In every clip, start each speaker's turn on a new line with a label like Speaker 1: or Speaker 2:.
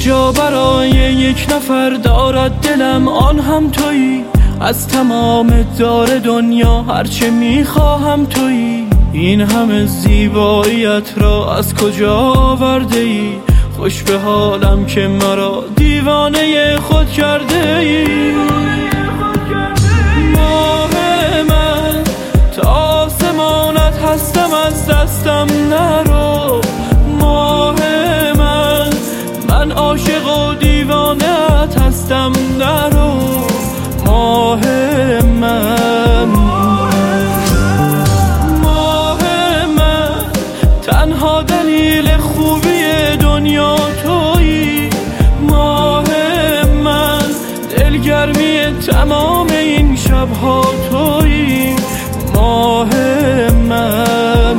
Speaker 1: جا برای یک نفر دارد دلم، آن هم تویی. از تمام دار دنیا هرچه میخواهم تویی. این همه زیباییت را از کجا آورده ای؟ خوش به حالم که مرا دیوانه خود کرده ای. ماه من تا آسمانت هستم، از دستم نرو. ماه من عاشق و دیوانه‌ات هستم، نرو. ماه من تنها دلیل خوبی دنیا تویی. ماه من دلگرمی تمام این شبها تویی. ماه من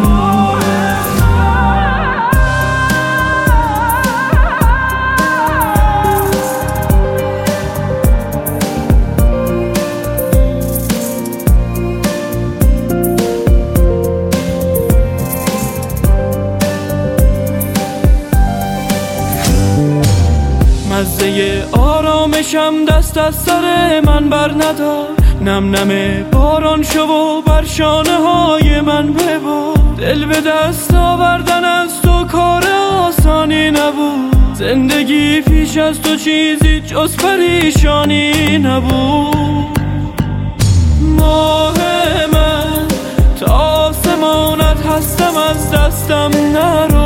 Speaker 1: مزه آرامشم دست از سر من بر ندار. نم نم باران شو و بر شانه های من ببار. دل به دست آوردن از تو کار آسانی نبود. زندگی پیش از تو چیزی جز پریشانی نبود. ماه من تا آسمانت هستم، از دستم نرو.